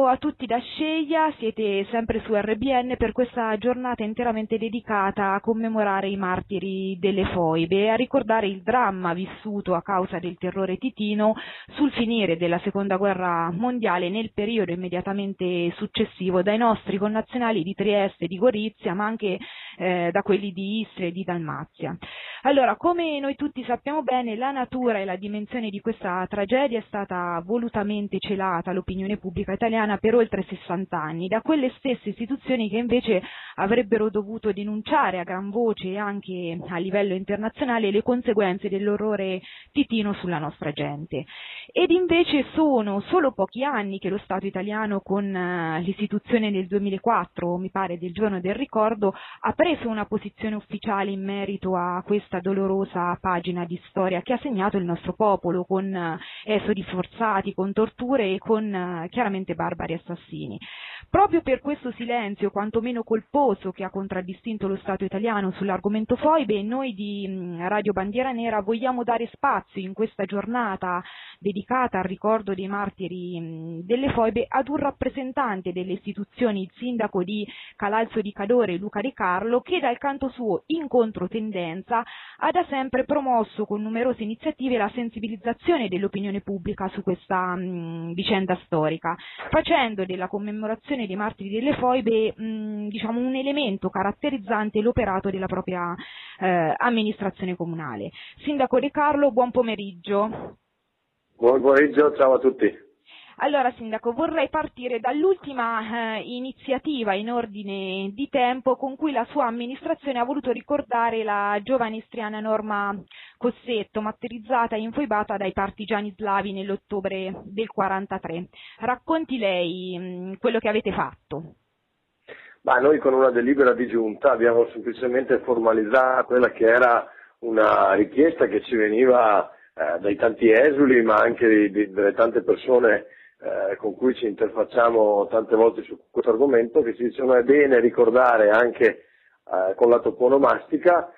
a tutti da Sceglia, siete sempre su RBN per questa giornata interamente dedicata a commemorare i martiri delle foibe e a ricordare il dramma vissuto a causa del terrore titino sul finire della Seconda Guerra Mondiale nel periodo immediatamente successivo dai nostri connazionali di Trieste e di Gorizia, ma anche da quelli di Istria e di Dalmazia. Allora, come noi tutti sappiamo bene, la natura e la dimensione di questa tragedia è stata volutamente celata all'opinione pubblica italiana per oltre 60 anni, da quelle stesse istituzioni che invece avrebbero dovuto denunciare a gran voce e anche a livello internazionale le conseguenze dell'orrore titino sulla nostra gente. Ed invece sono solo pochi anni che lo Stato italiano, con l'istituzione nel 2004, mi pare, del Giorno del Ricordo, ha preso una posizione ufficiale in merito a questa dolorosa pagina di storia che ha segnato il nostro popolo con esodi forzati, con torture e con chiaramente barbari assassini. Proprio per questo silenzio, quantomeno colposo, che ha contraddistinto lo Stato italiano sull'argomento foibe, noi di Radio Bandiera Nera vogliamo dare spazio in questa giornata dedicata al ricordo dei martiri delle foibe ad un rappresentante delle istituzioni, il sindaco di Calalzo di Cadore, Luca De Carlo, che dal canto suo, in controtendenza, ha da sempre promosso con numerose iniziative la sensibilizzazione dell'opinione pubblica su questa vicenda storica, facendo della commemorazione dei martiri delle foibe diciamo un elemento caratterizzante l'operato della propria amministrazione comunale. Sindaco De Carlo, buon pomeriggio. Buon pomeriggio, ciao a tutti. Allora, Sindaco, vorrei partire dall'ultima iniziativa in ordine di tempo con cui la sua amministrazione ha voluto ricordare la giovane istriana Norma Cossetto, martirizzata e infoibata dai partigiani slavi nell'ottobre del 43. Racconti lei quello che avete fatto. Ma noi con una delibera di giunta abbiamo semplicemente formalizzato quella che era una richiesta che ci veniva dai tanti esuli, ma anche delle tante persone con cui ci interfacciamo tante volte su questo argomento, che ci dicono è bene ricordare anche con la toponomastica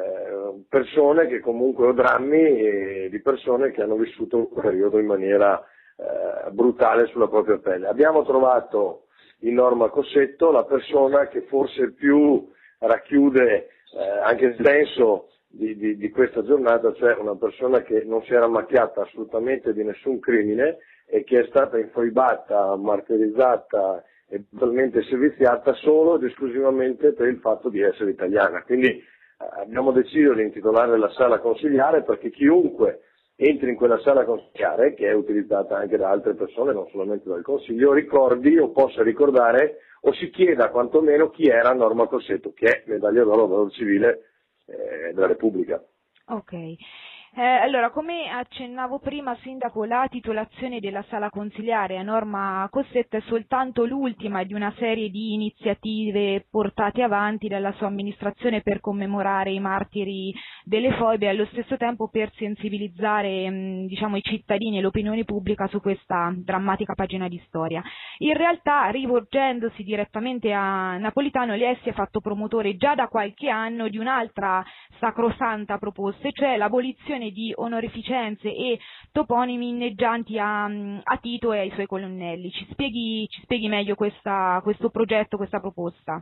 persone che comunque, o drammi di persone che hanno vissuto un periodo in maniera brutale sulla propria pelle. Abbiamo trovato in Norma Cossetto la persona che forse più racchiude anche il senso di questa giornata, cioè una persona che non si era macchiata assolutamente di nessun crimine e che è stata infoibata, martirizzata e totalmente serviziata solo ed esclusivamente per il fatto di essere italiana. Quindi abbiamo deciso di intitolare la sala consigliare perché chiunque entri in quella sala consigliare, che è utilizzata anche da altre persone, non solamente dal Consiglio, ricordi o possa ricordare o si chieda quantomeno chi era Norma Cossetto, che è medaglia d'oro valor civile della Repubblica. Ok. Allora, come accennavo prima, Sindaco, la titolazione della sala consigliare a Norma Cossetto è soltanto l'ultima di una serie di iniziative portate avanti dalla sua amministrazione per commemorare i martiri delle foibe e allo stesso tempo per sensibilizzare diciamo, i cittadini e l'opinione pubblica su questa drammatica pagina di storia. In realtà, rivolgendosi direttamente a Napolitano, lei si è fatto promotore già da qualche anno di un'altra sacrosanta proposta, cioè l'abolizione di onorificenze e toponimi inneggianti a Tito e ai suoi colonnelli. Ci spieghi meglio questo progetto, questa proposta?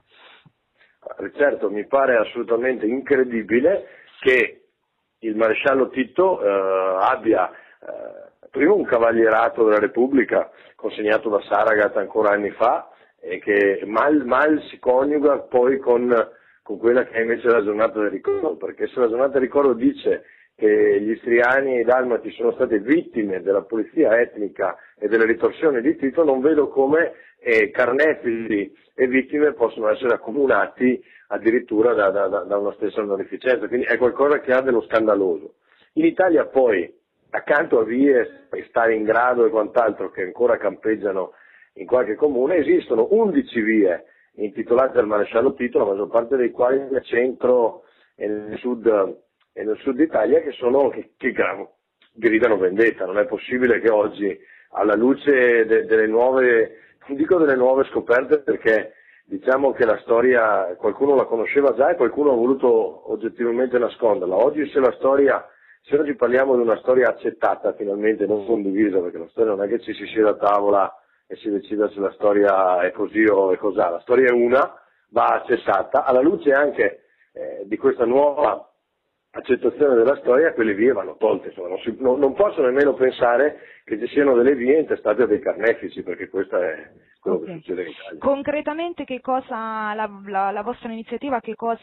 Certo, mi pare assolutamente incredibile che il maresciallo Tito abbia prima un cavalierato della Repubblica consegnato da Saragat ancora anni fa e che mal si coniuga poi con quella che è invece la giornata del ricordo, perché se la giornata del ricordo dice che gli istriani e i dalmati sono state vittime della pulizia etnica e delle ritorsioni di Tito, non vedo come carnefici e vittime possono essere accomunati addirittura da una stessa onorificenza, quindi è qualcosa che ha dello scandaloso. In Italia poi, accanto a vie, Stalingrado e quant'altro che ancora campeggiano in qualche comune, esistono 11 vie intitolate al maresciallo Tito, la maggior parte dei quali nel centro e nel sud Italia, che gridano vendetta. Non è possibile che oggi, alla luce delle nuove, non dico delle nuove scoperte, perché diciamo che la storia qualcuno la conosceva già e qualcuno ha voluto oggettivamente nasconderla. Oggi se oggi parliamo di una storia accettata finalmente, non condivisa, perché la storia non è che ci si sieda a tavola e si decida se la storia è così o è cos'ha. La storia è una, va accessata, alla luce anche di questa nuova accettazione della storia, quelle vie vanno tolte, insomma, non posso nemmeno pensare che ci siano delle vie intestate a dei carnefici, perché questo è quello che succede in Italia. Concretamente che cosa la vostra iniziativa,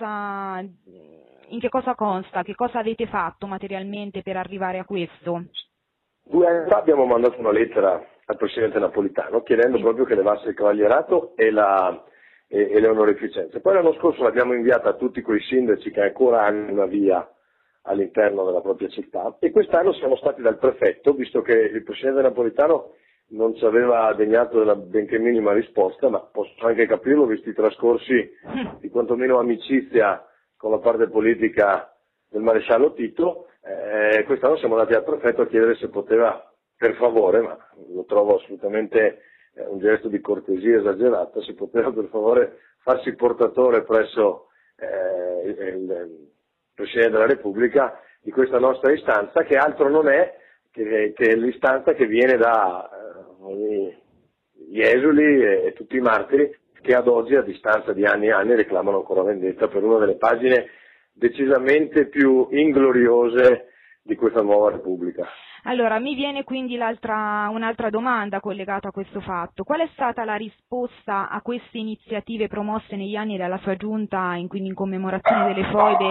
in che cosa consta, che cosa avete fatto materialmente per arrivare a questo? 2 anni fa abbiamo mandato una lettera al Presidente Napolitano chiedendo proprio che levasse il cavalierato e le onorificenze. Poi l'anno scorso l'abbiamo inviata a tutti quei sindaci che ancora hanno una via all'interno della propria città, e quest'anno siamo stati dal prefetto, visto che il Presidente Napolitano non ci aveva degnato della benché minima risposta, ma posso anche capirlo visti i trascorsi di quantomeno amicizia con la parte politica del maresciallo Tito. Quest'anno siamo andati al prefetto a chiedere se poteva, per favore, ma lo trovo assolutamente un gesto di cortesia esagerato, se poteva per favore farsi portatore presso il Presidente della Repubblica di questa nostra istanza, che altro non è che l'istanza che viene gli esuli e tutti i martiri che ad oggi, a distanza di anni e anni, reclamano ancora vendetta per una delle pagine decisamente più ingloriose di questa nuova Repubblica. Allora, mi viene quindi un'altra domanda collegata a questo fatto. Qual è stata la risposta a queste iniziative promosse negli anni dalla sua giunta, quindi in commemorazione delle foibe,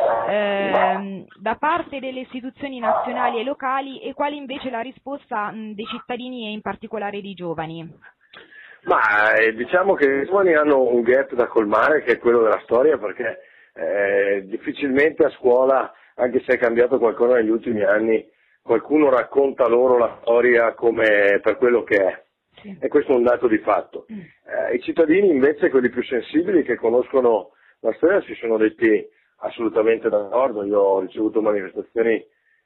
da parte delle istituzioni nazionali e locali, e qual è invece la risposta dei cittadini e in particolare dei giovani? Ma diciamo che i giovani hanno un gap da colmare, che è quello della storia, perché difficilmente a scuola, anche se è cambiato qualcosa negli ultimi anni, qualcuno racconta loro la storia come per quello che è. Sì. E questo è un dato di fatto. I cittadini invece, quelli più sensibili che conoscono la storia, si sono detti assolutamente d'accordo. Io ho ricevuto manifestazioni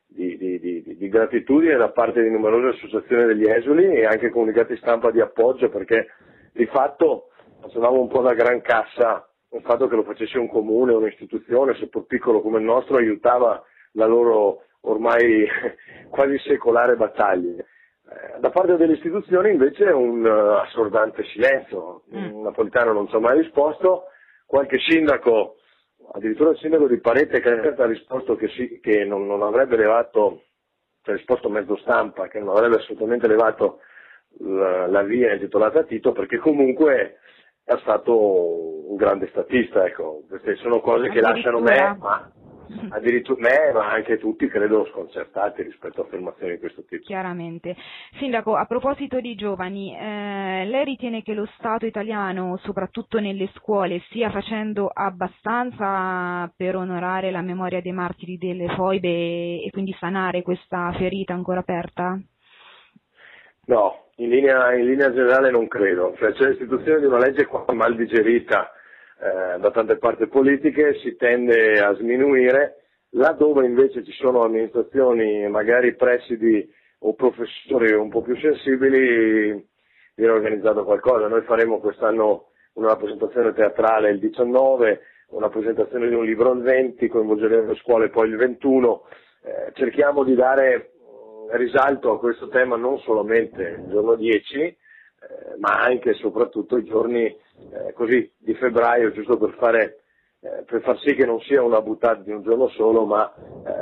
di gratitudine da parte di numerose associazioni degli esuli e anche comunicati stampa di appoggio, perché di fatto facevamo un po' da gran cassa il fatto che lo facesse un comune, un'istituzione, seppur piccolo come il nostro, aiutava la loro ormai quasi secolare battaglia. Da parte delle istituzioni invece un assordante silenzio. Napolitano non ci ha mai risposto, qualche sindaco, addirittura il sindaco di Parete, che ha risposto che non avrebbe levato, cioè risposto mezzo stampa, che non avrebbe assolutamente levato la via intitolata a Tito, perché comunque è stato un grande statista, ecco. Queste sono cose che lasciano addirittura me, ma anche tutti credo sconcertati rispetto a affermazioni di questo tipo. Chiaramente. Sindaco, a proposito di giovani, lei ritiene che lo Stato italiano, soprattutto nelle scuole, stia facendo abbastanza per onorare la memoria dei martiri delle foibe e quindi sanare questa ferita ancora aperta? No, in linea generale non credo. Cioè, c'è l'istituzione di una legge qua mal digerita da tante parti politiche, si tende a sminuire, laddove invece ci sono amministrazioni, magari presidi o professori un po' più sensibili, viene organizzato qualcosa. Noi faremo quest'anno una rappresentazione teatrale il 19, una presentazione di un libro il 20, coinvolgeremo le scuole poi il 21, cerchiamo di dare risalto a questo tema non solamente il giorno 10, ma anche e soprattutto i giorni così di febbraio, giusto per far sì che non sia una buttata di un giorno solo, ma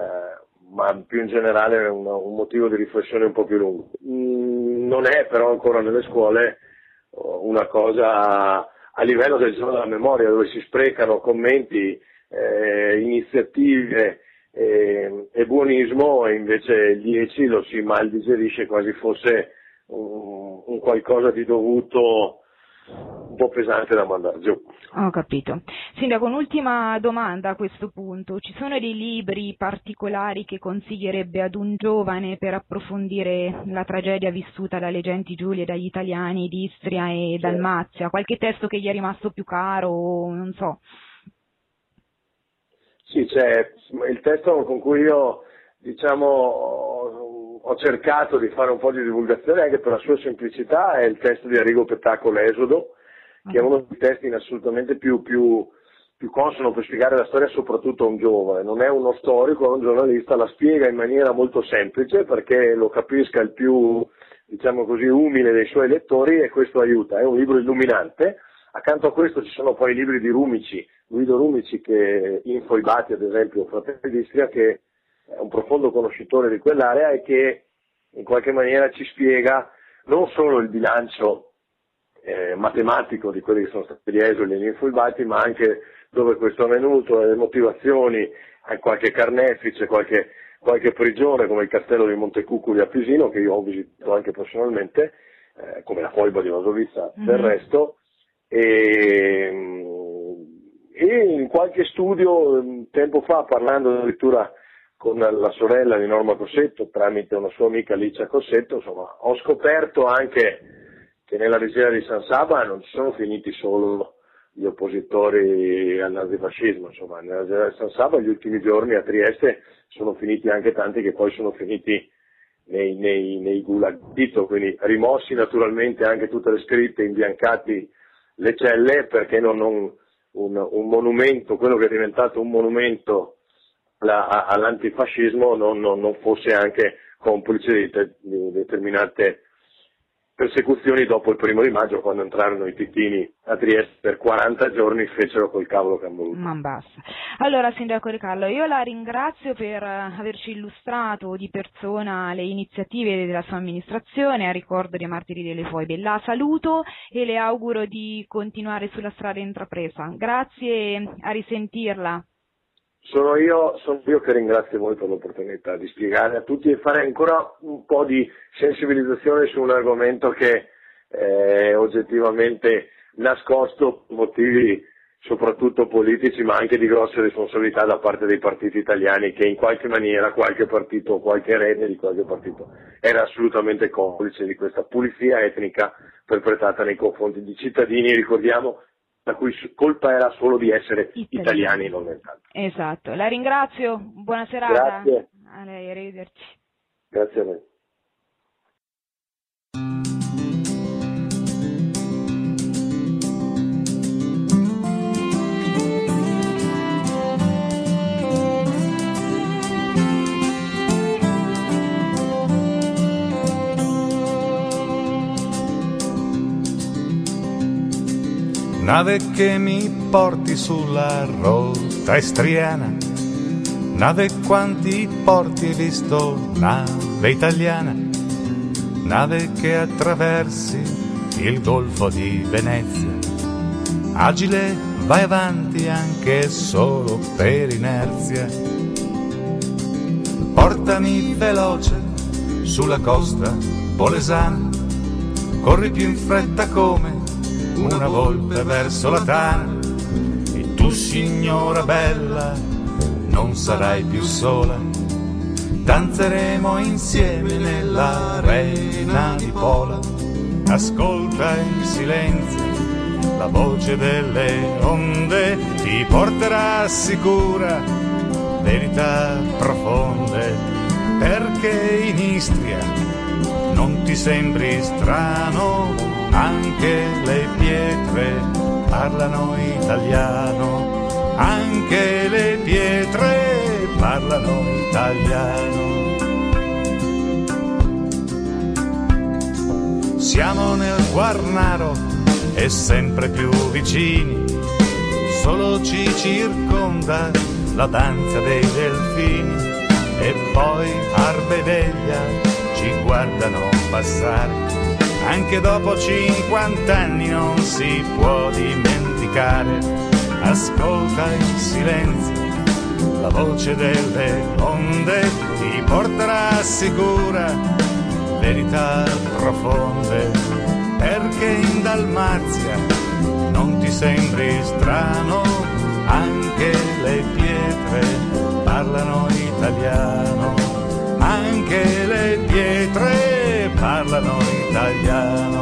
più in generale un motivo di riflessione un po' più lungo. Non è però ancora nelle scuole una cosa a livello del giorno della memoria, dove si sprecano commenti, iniziative e buonismo, e invece il 10 lo si mal digerisce quasi fosse un qualcosa di dovuto, un po' pesante da mandare giù. Ho capito. Sindaco, un'ultima domanda a questo punto. Ci sono dei libri particolari che consiglierebbe ad un giovane per approfondire la tragedia vissuta dalle genti giulie, dagli italiani di Istria e Dalmazia? Qualche testo che gli è rimasto più caro, non so. Sì, c'è il testo con cui io, ho cercato di fare un po' di divulgazione anche per la sua semplicità, è il testo di Arrigo Pettacco, L'Esodo, che è uno dei testi assolutamente più consono per spiegare la storia soprattutto a un giovane. Non è uno storico, è un giornalista, la spiega in maniera molto semplice perché lo capisca il più diciamo così, umile dei suoi lettori, e questo aiuta. È un libro illuminante. Accanto a questo ci sono poi i libri di Rumici, Guido Rumici, che Infoibati, ad esempio, Fratelli d'Istria, che è un profondo conoscitore di quell'area e che in qualche maniera ci spiega non solo il bilancio matematico di quelli che sono stati gli esuli e gli infoibati, ma anche dove questo è avvenuto, le motivazioni, qualche carnefice, qualche prigione come il castello di Montecuccoli a Pisino, che io ho visitato anche personalmente, come la foiba di Vasovizza del resto, e in qualche studio tempo fa, parlando addirittura con la sorella di Norma Cossetto tramite una sua amica Licia Cossetto, insomma, ho scoperto anche che nella riserva di San Saba non ci sono finiti solo gli oppositori al nazifascismo, insomma, nella riserva di San Saba gli ultimi giorni a Trieste sono finiti anche tanti che poi sono finiti nei gulag Tito, quindi rimossi naturalmente anche tutte le scritte, imbiancati le celle, perché non un monumento, quello che è diventato un monumento all'antifascismo, non fosse anche complice di determinate persecuzioni dopo il 1° maggio, quando entrarono i titini a Trieste per 40 giorni, fecero col cavolo che hanno voluto. Ma basta. Allora, Sindaco De Carlo, io la ringrazio per averci illustrato di persona le iniziative della sua amministrazione a ricordo dei martiri delle foibe. La saluto e le auguro di continuare sulla strada intrapresa. Grazie, a risentirla. Sono io che ringrazio voi per l'opportunità di spiegare a tutti e fare ancora un po' di sensibilizzazione su un argomento che è oggettivamente nascosto per motivi soprattutto politici, ma anche di grosse responsabilità da parte dei partiti italiani, che in qualche maniera qualche partito o qualche erede di qualche partito era assolutamente complice di questa pulizia etnica perpetrata nei confronti di cittadini, ricordiamo, la cui colpa era solo di essere italiani, non nient'altro. Esatto, la ringrazio, buona serata. Grazie. A lei, arrivederci. Grazie a lei. Nave che mi porti sulla rotta istriana, nave quanti porti hai visto, nave italiana, nave che attraversi il golfo di Venezia, agile vai avanti anche solo per inerzia, portami veloce sulla costa polesana, corri più in fretta come una volpe verso la tana, e tu signora bella non sarai più sola, danzeremo insieme nell'arena di Pola, ascolta in silenzio la voce delle onde, ti porterà sicura verità profonde, perché in Istria non ti sembri strano, anche le pietre parlano italiano, anche le pietre parlano italiano. Siamo nel Quarnaro e sempre più vicini, solo ci circonda la danza dei delfini, e poi Arbedeglia ci guardano passare. Anche dopo 50 anni non si può dimenticare, ascolta in silenzio la voce delle onde, ti porterà sicura verità profonde, perché in Dalmazia non ti sembri strano, anche le pietre parlano italiano, anche le pietre parlano italiano.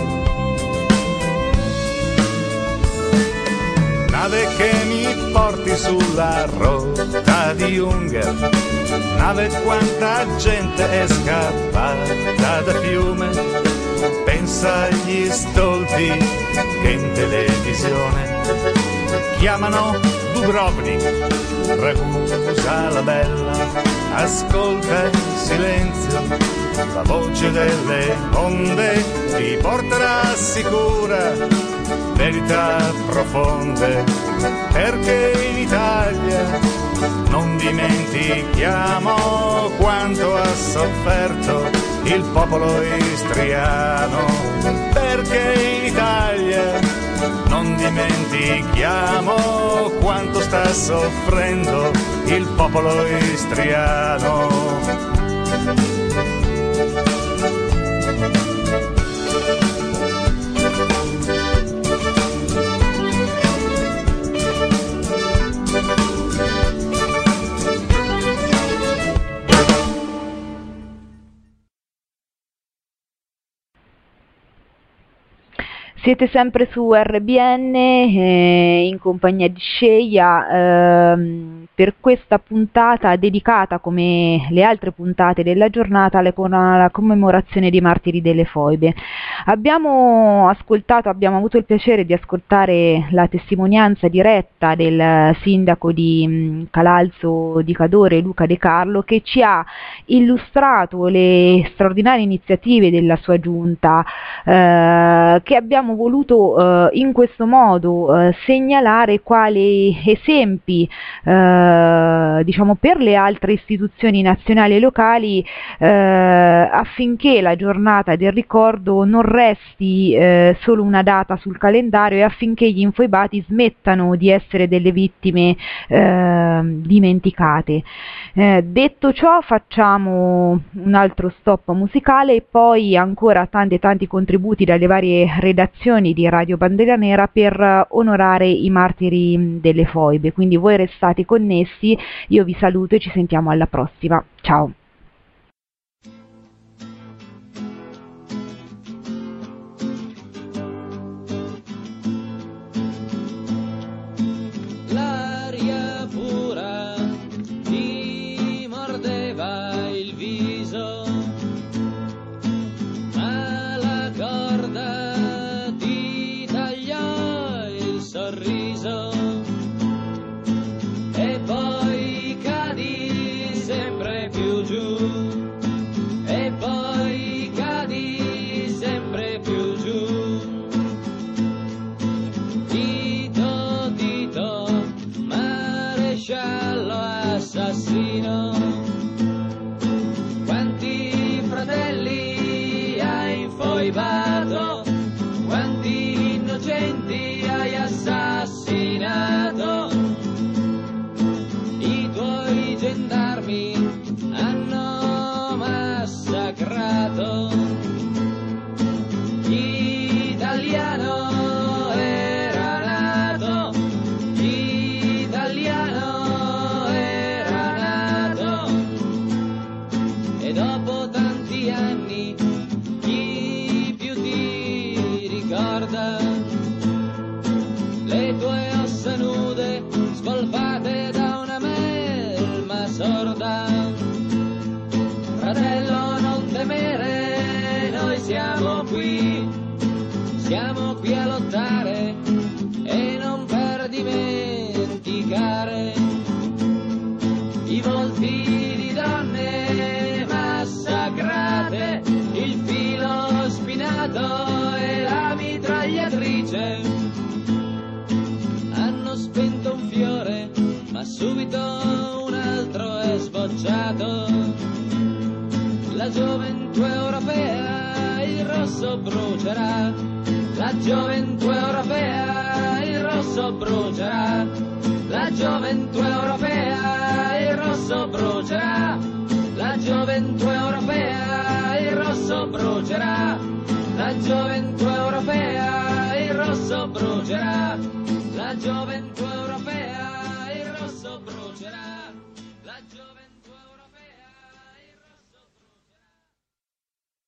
Nave che mi porti sulla rotta di Unger, nave quanta gente è scappata da Fiume, pensa agli stolti che in televisione chiamano Dubrovnik, Ragusa la bella, ascolta in silenzio la voce delle onde ti porterà sicura verità profonde, perché in Italia non dimentichiamo quanto ha sofferto il popolo istriano, perché in Italia non dimentichiamo quanto sta soffrendo il popolo istriano. Siete sempre su RBN in compagnia di Sceia per questa puntata dedicata, come le altre puntate della giornata, alla commemorazione dei martiri delle foibe. Abbiamo avuto il piacere di ascoltare la testimonianza diretta del sindaco di Calalzo di Cadore, Luca De Carlo, che ci ha illustrato le straordinarie iniziative della sua giunta, che abbiamo voluto in questo modo segnalare quali esempi diciamo per le altre istituzioni nazionali e locali, affinché la giornata del ricordo non resti solo una data sul calendario, e affinché gli infoibati smettano di essere delle vittime dimenticate. Detto ciò, facciamo un altro stop musicale e poi ancora tanti contributi dalle varie redazioni di Radio Bandera Nera per onorare i martiri delle foibe. Quindi voi restate connessi, io vi saluto e ci sentiamo alla prossima. Ciao! L'aria pura ti mordeva il viso, ma la corda ti tagliò il sorriso, e poi cadi sempre più giù, e poi cadi sempre più giù. Tito, Tito, maresciallo assassino, quanti fratelli hai infoibato, quanti innocenti hai assassinato. I tuoi gendarmi hanno massacrato. Italiano era nato, italiano era nato, e dopo tanti anni chi più ti ricorda le tue ossa nude spolpate da una melma sorda. Fratello, non temere, noi siamo qui a lottare e non per dimenticare i volti di donne massacrate, il filo spinato e la mitragliatrice. Hanno spento un fiore, ma subito un altro è sbocciato. La gioventù europea il rosso brucerà, la gioventù europea il rosso brucerà, la gioventù europea il rosso brucerà, la gioventù europea il rosso brucerà, la gioventù europea il rosso brucerà, la gioventù europea.